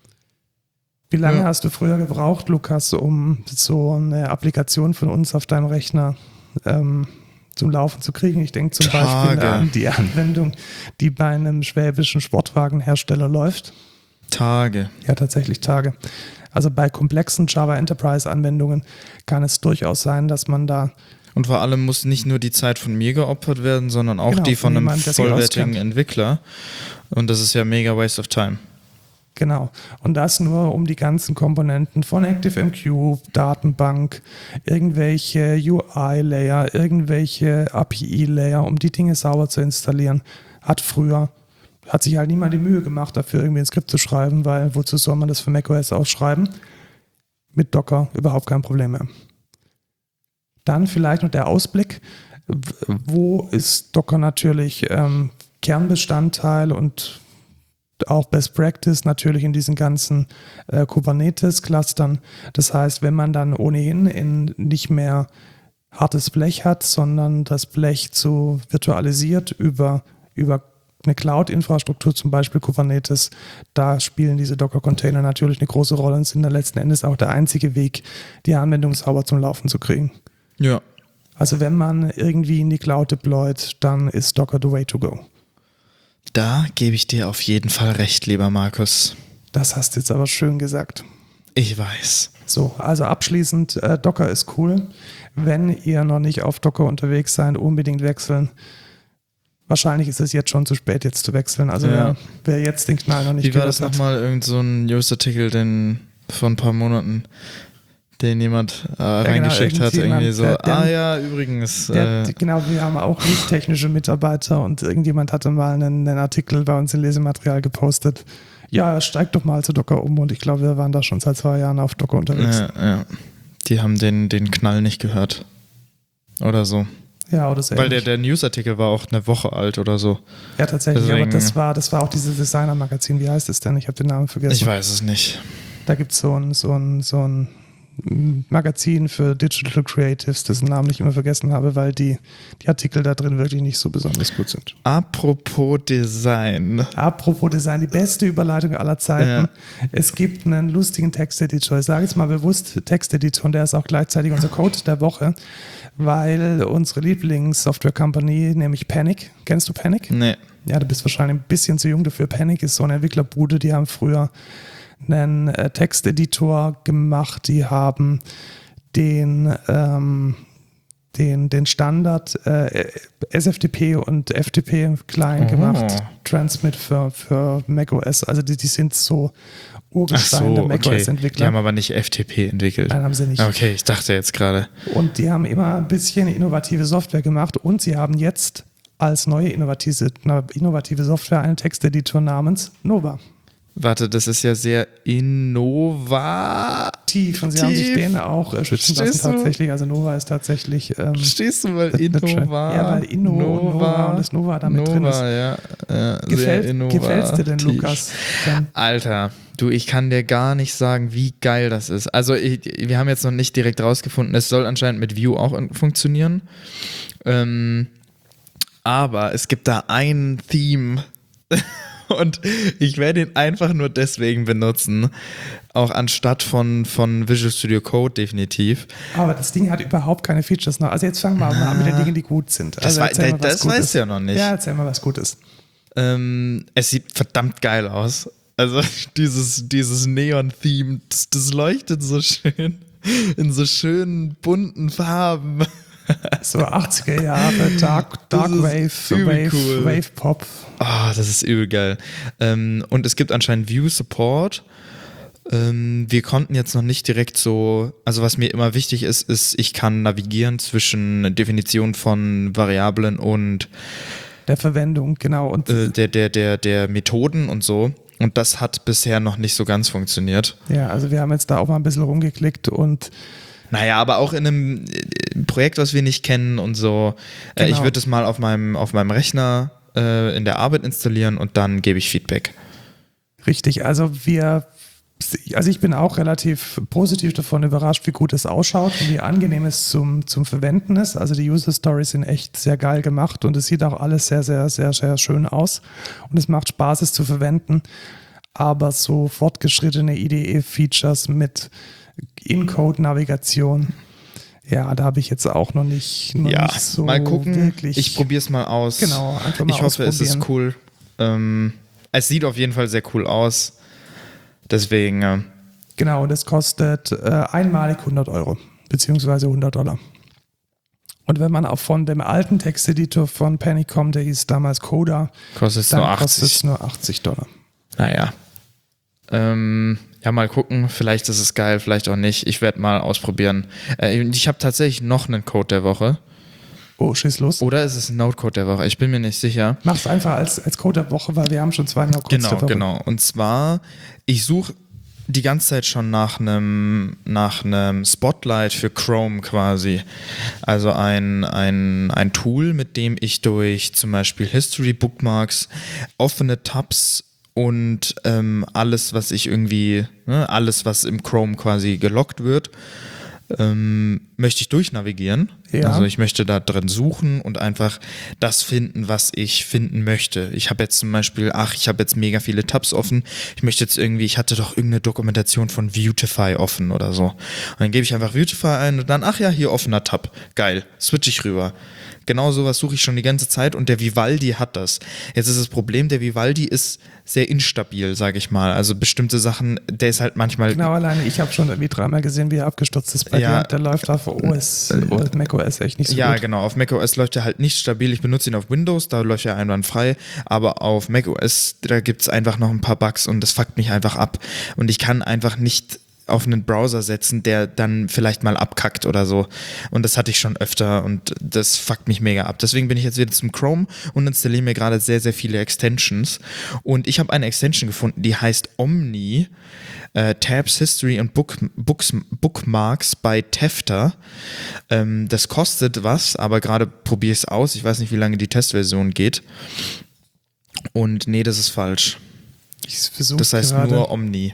Wie lange Ja. hast du früher gebraucht, Lukas, um so eine Applikation von uns auf deinem Rechner ähm, zum Laufen zu kriegen? Ich denke zum Tage. Beispiel an die Anwendung, die bei einem schwäbischen Sportwagenhersteller läuft. Tage. Ja, tatsächlich Tage. Also bei komplexen Java Enterprise Anwendungen kann es durchaus sein, dass man da Und vor allem muss nicht nur die Zeit von mir geopfert werden, sondern auch Genau, die von von einem jemandem, der sich vollwertigen auskennt. Entwickler. Und das ist ja mega waste of time. Genau. Und das nur, um die ganzen Komponenten von ActiveMQ, Datenbank, irgendwelche U I-Layer, irgendwelche A P I-Layer, um die Dinge sauber zu installieren, hat früher, hat sich halt niemand die Mühe gemacht, dafür irgendwie ein Skript zu schreiben, weil wozu soll man das für macOS ausschreiben? Mit Docker überhaupt kein Problem mehr. Dann vielleicht noch der Ausblick, w- wo ist Docker natürlich ähm, Kernbestandteil und auch Best Practice natürlich in diesen ganzen äh, Kubernetes-Clustern. Das heißt, wenn man dann ohnehin in nicht mehr hartes Blech hat, sondern das Blech zu virtualisiert über, über eine Cloud-Infrastruktur, zum Beispiel Kubernetes, da spielen diese Docker-Container natürlich eine große Rolle und sind dann letzten Endes auch der einzige Weg, die Anwendung sauber zum Laufen zu kriegen. Ja. Also wenn man irgendwie in die Cloud deployt, dann ist Docker the way to go. Da gebe ich dir auf jeden Fall recht, lieber Markus. Das hast du jetzt aber schön gesagt. Ich weiß. So, also abschließend, äh, Docker ist cool. Wenn ihr noch nicht auf Docker unterwegs seid, unbedingt wechseln. Wahrscheinlich ist es jetzt schon zu spät, jetzt zu wechseln. Also Ja. wer, wer jetzt den Knall noch nicht Wie war gehört das hat. nochmal? Irgend so ein Newsartikel, den vor ein paar Monaten, den jemand äh, reingeschickt hat. irgendjemand, Irgendwie so, der- der- ah ja, übrigens. Der, Äh, genau, wir haben auch nicht technische Mitarbeiter und irgendjemand hatte mal einen, einen Artikel bei uns im Lesematerial gepostet. Ja, steigt doch mal zu Docker um und ich glaube, wir waren da schon seit zwei Jahren auf Docker unterwegs. ja, ja. Die haben den, den Knall nicht gehört. Oder so. Ja, oder so Weil der, ähnlich. der Newsartikel war auch eine Woche alt oder so. Ja, tatsächlich, deswegen- aber das war, das war auch dieses Designer-Magazin. Wie heißt es denn? Ich habe den Namen vergessen. Ich weiß es nicht. Da gibt es so ein, so, ein, so ein Magazin für Digital Creatives, dessen Namen ich immer vergessen habe, weil die, die Artikel da drin wirklich nicht so besonders gut sind. Apropos Design. Apropos Design, die beste Überleitung aller Zeiten. Ja. Es gibt einen lustigen Texteditor. Ich sage jetzt mal bewusst Texteditor und der ist auch gleichzeitig unser Code der Woche, weil unsere Lieblings-Software-Company, nämlich Panic, kennst du Panic? Nee. Ja, du bist wahrscheinlich ein bisschen zu jung dafür. Panic ist so eine Entwicklerbude, die haben früher einen äh, Texteditor gemacht, die haben den, ähm, den, den Standard äh, S F T P und F T P-Client Oh. gemacht, Transmit für, für macOS. Also die, die sind so Ach Urgestein so, der okay. Die macOS-Entwickler. haben aber nicht F T P entwickelt. Nein, haben sie nicht. Okay, ich dachte jetzt gerade. Und die haben immer ein bisschen innovative Software gemacht und sie haben jetzt als neue innovative, innovative Software einen Texteditor namens Nova. Warte, das ist ja sehr innovativ. Tief. Und sie haben sich den auch äh, schützen lassen Verstehst du? tatsächlich. Also Nova ist tatsächlich ähm, Verstehst du, weil das- das schön. Innova. Ja, weil Inno und Nova und das Nova damit Nova, drin ist. Ja, ja, sehr Gefällt, innovativ. gefällt's dir denn, Lukas? Dann, Alter, du, ich kann dir gar nicht sagen, wie geil das ist. Also ich, wir haben jetzt noch nicht direkt rausgefunden, es soll anscheinend mit Vue auch funktionieren. Ähm, aber es gibt da ein Theme und ich werde ihn einfach nur deswegen benutzen, auch anstatt von, von Visual Studio Code definitiv. aber das Ding hat überhaupt keine Features noch. Also jetzt fangen wir mal an mit den Dingen, die gut sind. Das, Also wei- erzähl mal, was das gut weißt ist. du ja noch nicht. Ja, erzähl mal, was gut ist. Ähm, es sieht verdammt geil aus. Also dieses, dieses Neon-Theme, das, das leuchtet so schön in so schönen bunten Farben. So achtziger Jahre, Dark, Dark Das ist Wave, übel Wave, cool. Wave Pop. Ah, das ist übel geil. Ähm, und es gibt anscheinend View-Support. Ähm, wir konnten jetzt noch nicht direkt so, also was mir immer wichtig ist, ist, ich kann navigieren zwischen Definition von Variablen und Der Verwendung, genau. Und äh, der, der, der, der Methoden und so. Und das hat bisher noch nicht so ganz funktioniert. ja, also wir haben jetzt da auch mal ein bisschen rumgeklickt und Naja, aber auch in einem äh, Projekt, was wir nicht kennen und so. Äh, Genau. Ich würde es mal auf meinem, auf meinem Rechner äh, in der Arbeit installieren und dann gebe ich Feedback. richtig, also wir, also ich bin auch relativ positiv davon überrascht, wie gut es ausschaut und wie angenehm es zum, zum Verwenden ist. Also die User Stories sind echt sehr geil gemacht und es sieht auch alles sehr, sehr, sehr, sehr schön aus und es macht Spaß, es zu verwenden. Aber so fortgeschrittene I D E-Features mit In-Code-Navigation, ja, da habe ich jetzt auch noch nicht, noch Ja, nicht so mal gucken. wirklich. Ich probiere es mal aus. Genau, einfach mal Ich hoffe, es ist ausprobieren. cool. Ähm, es sieht auf jeden Fall sehr cool aus. Deswegen, äh, Genau, das kostet äh, einmalig hundert Euro, beziehungsweise hundert Dollar. Und wenn man auch von dem alten Texteditor von Panic kommt, der hieß damals Coda, kostet es dann nur kostet es achtzig. nur achtzig Dollar. Naja. Ähm, ja, mal gucken. Vielleicht ist es geil, vielleicht auch nicht. Ich werde mal ausprobieren. Äh, ich habe tatsächlich noch einen Code der Woche. Oh, schieß los. Oder ist es ein Node-Code der Woche? Ich bin mir nicht sicher. Mach's einfach als, als Code der Woche, weil wir haben schon zwei No-Codes Genau, der Woche. genau. Und zwar, ich suche die ganze Zeit schon nach einem nach einem Spotlight für Chrome quasi. Also ein, ein, ein Tool, mit dem ich durch zum Beispiel History, Bookmarks, offene Tabs und ähm, alles, was ich irgendwie, ne, alles, was im Chrome quasi gelockt wird, ähm, möchte ich durchnavigieren. Ja. Also ich möchte da drin suchen und einfach das finden, was ich finden möchte. Ich habe jetzt zum Beispiel, ach, ich habe jetzt mega viele Tabs offen. Ich möchte jetzt irgendwie, ich hatte doch irgendeine Dokumentation von Viewtify offen oder so. Und dann gebe ich einfach Viewtify ein und dann, ach ja, hier offener Tab. Geil, switch ich rüber. Genau sowas suche ich schon die ganze Zeit und der Vivaldi hat das. Jetzt ist das Problem, der Vivaldi ist sehr instabil, sage ich mal. Also bestimmte Sachen, der ist halt manchmal... Genau, alleine ich habe schon irgendwie dreimal gesehen, wie er abgestürzt ist bei Ja. dir. Der läuft auf O S, macOS echt nicht so Ja, gut. genau. Auf macOS läuft er halt nicht stabil. Ich benutze ihn auf Windows, da läuft er einwandfrei. Aber auf macOS, da gibt es einfach noch ein paar Bugs und das fuckt mich einfach ab. Und ich kann einfach nicht auf einen Browser setzen, der dann vielleicht mal abkackt oder so. Und das hatte ich schon öfter und das fuckt mich mega ab. Deswegen bin ich jetzt wieder zum Chrome und installiere mir gerade sehr, sehr viele Extensions. Und ich habe eine Extension gefunden, die heißt Omni. Äh, Tabs, History und Book, Books, Bookmarks bei Tefter. Ähm, das kostet was, aber gerade probiere ich es aus. Ich weiß nicht, wie lange die Testversion geht. Und nee, das ist falsch. Ich versuche Das heißt gerade. nur Omni.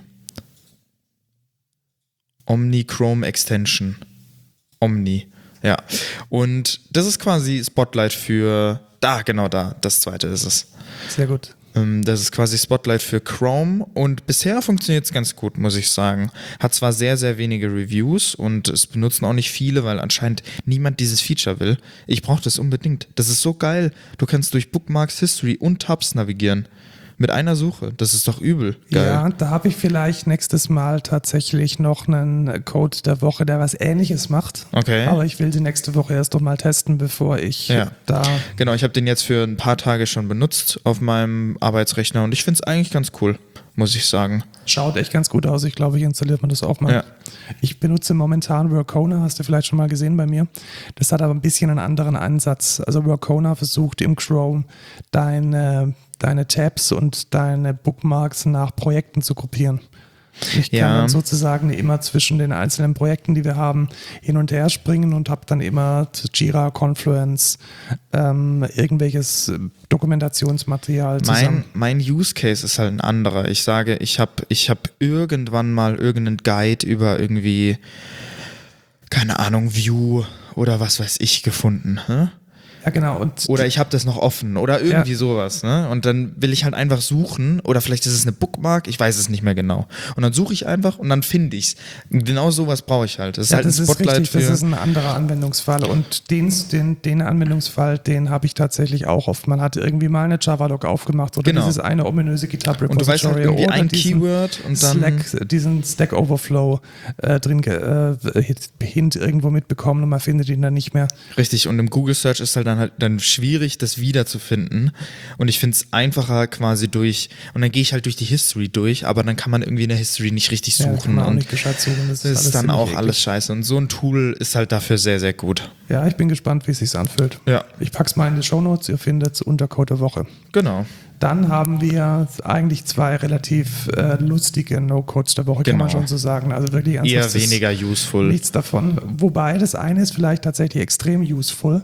Omni Chrome Extension. Omni, ja. Und das ist quasi Spotlight für, da, genau da, das zweite ist es. Sehr gut. Ähm, Das ist quasi Spotlight für Chrome und bisher funktioniert es ganz gut, muss ich sagen. Hat zwar sehr, sehr wenige Reviews und es benutzen auch nicht viele, weil anscheinend niemand dieses Feature will. Ich brauche das unbedingt. Das ist so geil. Du kannst durch Bookmarks, History und Tabs navigieren. Mit einer Suche. Das ist doch übel. Geil. Ja, da habe ich vielleicht nächstes Mal tatsächlich noch einen Code der Woche, der was Ähnliches macht. Okay. Aber ich will die nächste Woche erst noch mal testen, bevor ich Ja. da... Genau, ich habe den jetzt für ein paar Tage schon benutzt auf meinem Arbeitsrechner und ich finde es eigentlich ganz cool, muss ich sagen. Schaut echt ganz gut aus. Ich glaube, ich installiert man das auch mal. Ja. Ich benutze momentan Workona, hast du vielleicht schon mal gesehen bei mir. Das hat aber ein bisschen einen anderen Ansatz. Also Workona versucht im Chrome deine, deine Tabs und deine Bookmarks nach Projekten zu gruppieren. Ich kann Ja. dann sozusagen immer zwischen den einzelnen Projekten, die wir haben, hin und her springen und habe dann immer Jira, Confluence, ähm, irgendwelches Dokumentationsmaterial zusammen. Mein, mein Use Case ist halt ein anderer. Ich sage, ich habe ich hab irgendwann mal irgendeinen Guide über irgendwie, keine Ahnung, View oder was weiß ich gefunden. Hm? Ja, genau. Und Oder ich habe das noch offen oder irgendwie Ja. sowas. Ne? Und dann will ich halt einfach suchen oder vielleicht ist es eine Bookmark, ich weiß es nicht mehr genau. Und dann suche ich einfach und dann finde ich es. Genau sowas brauche ich halt. Das ist ja, halt das ein ist Spotlight richtig, für... das ist ein anderer Anwendungsfall und den, den, den Anwendungsfall, den habe ich tatsächlich auch oft. Man hat irgendwie mal eine Java-Log aufgemacht oder Genau. dieses eine ominöse GitHub-Repository Und du weißt halt irgendwie oder ein diesen Keyword und dann... Slack, diesen Stack Overflow äh, drin ge- äh, Hint irgendwo mitbekommen und man findet ihn dann nicht mehr. Richtig, und im Google Search ist halt dann halt dann schwierig, das wiederzufinden. Und ich finde es einfacher quasi durch, und dann gehe ich halt durch die History durch, aber dann kann man irgendwie in der History nicht richtig Ja, kann suchen. man auch und nicht gescheit suchen. Das das ist alles dann ziemlich auch eklig. alles scheiße. Und so ein Tool ist halt dafür sehr, sehr gut. Ja, ich bin gespannt, wie es sich anfühlt. Ja. Ich pack's mal in die Shownotes, ihr findet es unter Code der Woche. Genau. Dann haben wir eigentlich zwei relativ äh, lustige No-Codes der Woche, kann man Genau. schon so sagen. Also wirklich Eher ernsthaftes- weniger useful. Nichts davon. Wobei das eine ist vielleicht tatsächlich extrem useful,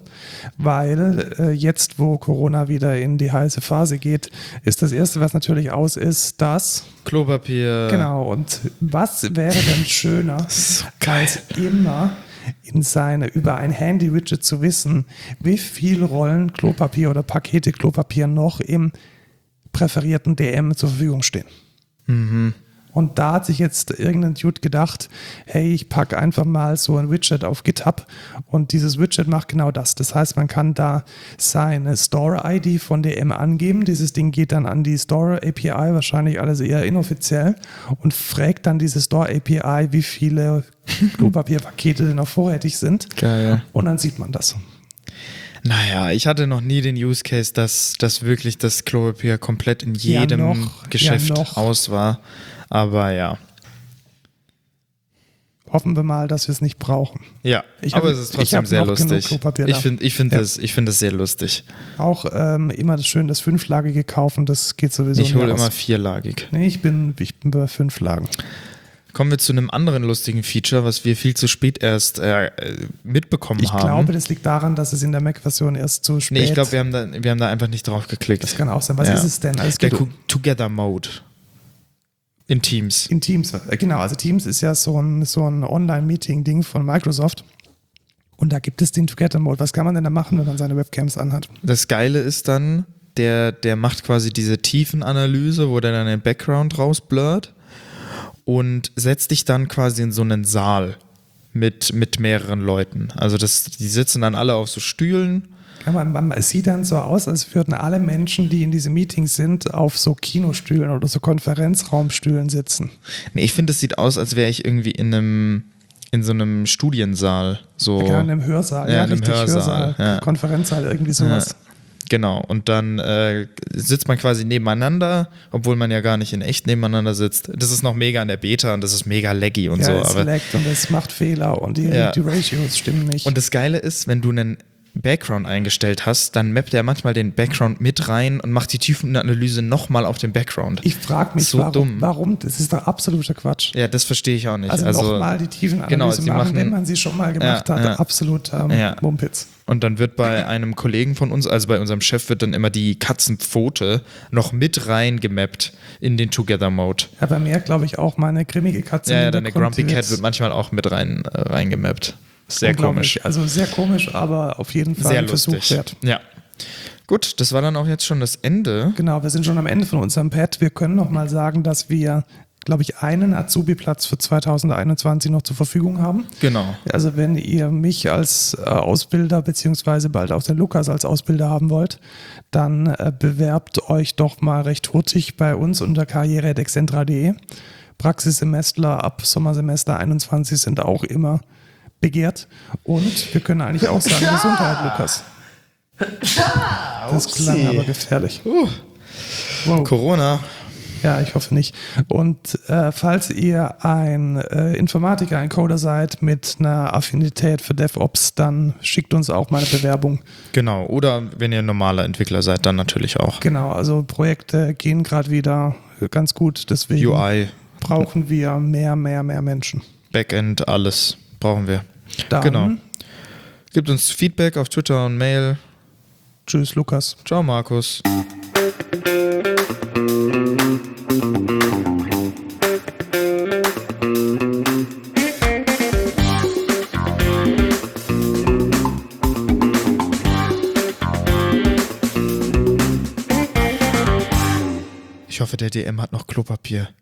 weil äh, jetzt, wo Corona wieder in die heiße Phase geht, ist das Erste, was natürlich aus ist, das. Klopapier. Genau. Und was wäre denn schöner, als immer in seine, über ein Handy-Widget zu wissen, wie viel Rollen Klopapier oder Pakete Klopapier noch im präferierten D M zur Verfügung stehen. Mhm. Und da hat sich jetzt irgendein Dude gedacht, hey, ich packe einfach mal so ein Widget auf GitHub und dieses Widget macht genau das. Das heißt, man kann da seine Store-I D von D M angeben. Dieses Ding geht dann an die Store-A P I, wahrscheinlich alles eher inoffiziell, und fragt dann diese Store-A P I, wie viele Klopapierpakete noch vorrätig sind. Geil. Und dann sieht man das. Naja, ich hatte noch nie den Use Case, dass, dass wirklich das Klopapier komplett in Ja, jedem noch. Geschäft Ja, noch. aus war. Aber ja. Hoffen wir mal, dass wir es nicht brauchen. Ja, Ich aber hab- es ist ich trotzdem hab sehr noch genug lustig. Klopapier Ich da. finde ich find Ja. das, ich find das sehr lustig. Auch ähm, immer das schön das fünflagige kaufen, das geht sowieso Ich hole nie immer aus. vierlagig. Nee, ich bin, ich bin bei fünf Lagen. Kommen wir zu einem anderen lustigen Feature, was wir viel zu spät erst äh, mitbekommen Ich haben. glaube, das liegt daran, dass es in der Mac-Version erst zu spät nee, ich glaube, wir, haben da- wir haben da einfach nicht drauf geklickt. Das kann auch sein. Was Ja. ist es denn? Also es Der geht Co- Together Mode. In Teams. In Teams, äh, genau. Also Teams ist ja so ein, so ein Online-Meeting-Ding von Microsoft. Und da gibt es den Together-Mode. Was kann man denn da machen, wenn man seine Webcams anhat? Das Geile ist dann, der, der macht quasi diese Tiefenanalyse, wo der dann den Background rausblurrt und setzt dich dann quasi in so einen Saal mit, mit mehreren Leuten. Also das, die sitzen dann alle auf so Stühlen. Ja, man, man, es sieht dann so aus, als würden alle Menschen, die in diesen Meetings sind, auf so Kinostühlen oder so Konferenzraumstühlen sitzen. Nee, ich finde, es sieht aus, als wäre ich irgendwie in einem in so einem Studiensaal. So. Ja, in einem Hörsaal. Ja, Ja, in einem richtig, Hörsaal, Hörsaal, ja. Konferenzsaal, irgendwie sowas. Ja, genau, und dann äh, sitzt man quasi nebeneinander, obwohl man ja gar nicht in echt nebeneinander sitzt. Das ist noch mega in der Beta und das ist mega laggy und Ja, so. es Aber laggt und es macht Fehler und die, Ja. die Ratios stimmen nicht. Und das Geile ist, wenn du einen Background eingestellt hast, dann mappt er manchmal den Background mit rein und macht die Tiefenanalyse nochmal auf den Background. ich frage mich, so warum, dumm. warum? Das ist doch absoluter Quatsch. Ja, das verstehe ich auch nicht. Also, Also, nochmal die Tiefenanalyse genau, sie machen, machen- wenn man sie schon mal gemacht Ja, hat. ja. Absolut ähm, Ja. Mumpitz. und dann wird bei einem Kollegen von uns, also bei unserem Chef, wird dann immer die Katzenpfote noch mit rein gemappt in den Together-Mode. Ja, bei mir glaube ich auch meine grimmige Katze. Ja, im ja, deine Hintergrund, Grumpy die Cat wird manchmal auch mit rein äh, reingemappt. Sehr unglaublich. komisch. Also sehr komisch, aber auf jeden Fall Sehr ein Versuch lustig. wert. Ja. Gut, das war dann auch jetzt schon das Ende. Genau, wir sind schon am Ende von unserem Pad. Wir können noch mal sagen, dass wir, glaube ich, einen Azubi-Platz für zweitausendeinundzwanzig noch zur Verfügung haben. Genau. Also wenn ihr mich als äh, Ausbilder beziehungsweise bald auch den Lukas als Ausbilder haben wollt, dann äh, bewerbt euch doch mal recht hurtig bei uns unter karriere punkt excentra punkt de. Praxissemestler ab Sommersemester einundzwanzig sind auch immer begehrt. Und wir können eigentlich auch sagen, Gesundheit, Lukas. Das klang aber gefährlich. Uh, Wow. Corona. Ja, ich hoffe nicht. Und äh, falls ihr ein äh, Informatiker, ein Coder seid mit einer Affinität für DevOps, dann schickt uns auch mal eine Bewerbung. Genau. Oder wenn ihr ein normaler Entwickler seid, dann natürlich auch. Genau, also Projekte gehen gerade wieder ganz gut, deswegen U I, brauchen wir mehr, mehr, mehr Menschen. Backend, alles brauchen wir. Dann, Genau. Gebt uns Feedback auf Twitter und Mail. Tschüss, Lukas. Ciao, Markus. Ich hoffe, der D M hat noch Klopapier.